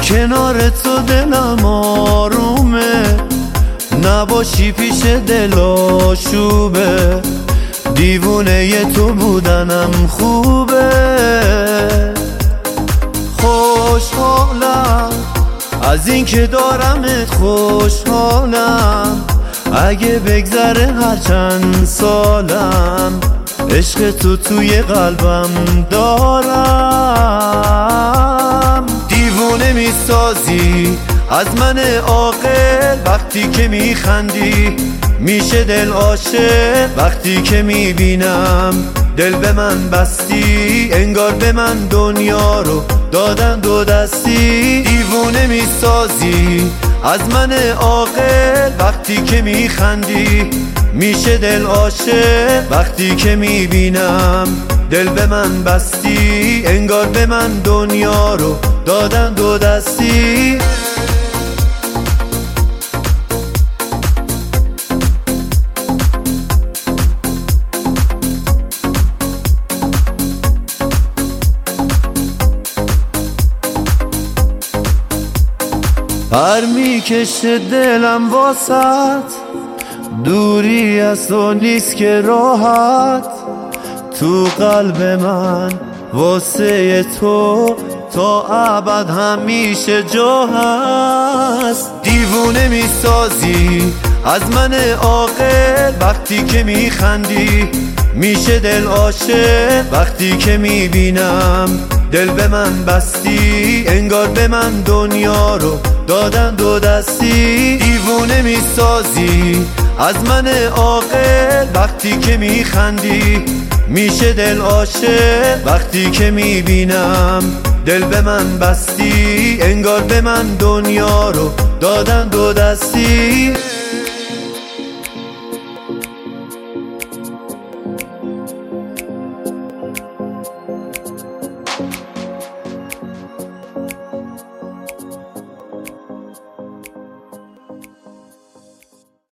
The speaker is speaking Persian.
کنار تو دلم آرومه، نباشی پیش دل آشوبه. دیوونه تو بودنم خوبه. خوشحالم از این که دارمت، خوشحالم اگه بگذره هر چند سالم. عشق تو توی قلبم دارم. دیوونه میسازی از من عاقل وقتی که میخندی، میشه دل عاشق وقتی که میبینم. دل به من بستی، انگار به من دنیا رو دادن دو دستی. دیوونه میسازی از من عاقل وقتی که میخندی، میشه دل عاشق وقتی که میبینم. دل به من بستی، انگار به من دنیا رو دادن دو دستی. پر میکشه دلم واسط، دوری از تو نیست که راحت. تو قلب من واسه تو تا ابد همیشه جا هست. دیوونه میسازی از من عاقل وقتی که میخندی، میشه دل عاشق وقتی که میبینم. دل به من بستی، انگار به من دنیا رو دادن دو دستی. دیوونه میسازی از من عاقل وقتی که میخندی، میشه دل عاشق وقتی که میبینم. دل به من بستی، انگار به من دنیا رو دادن دو دستی.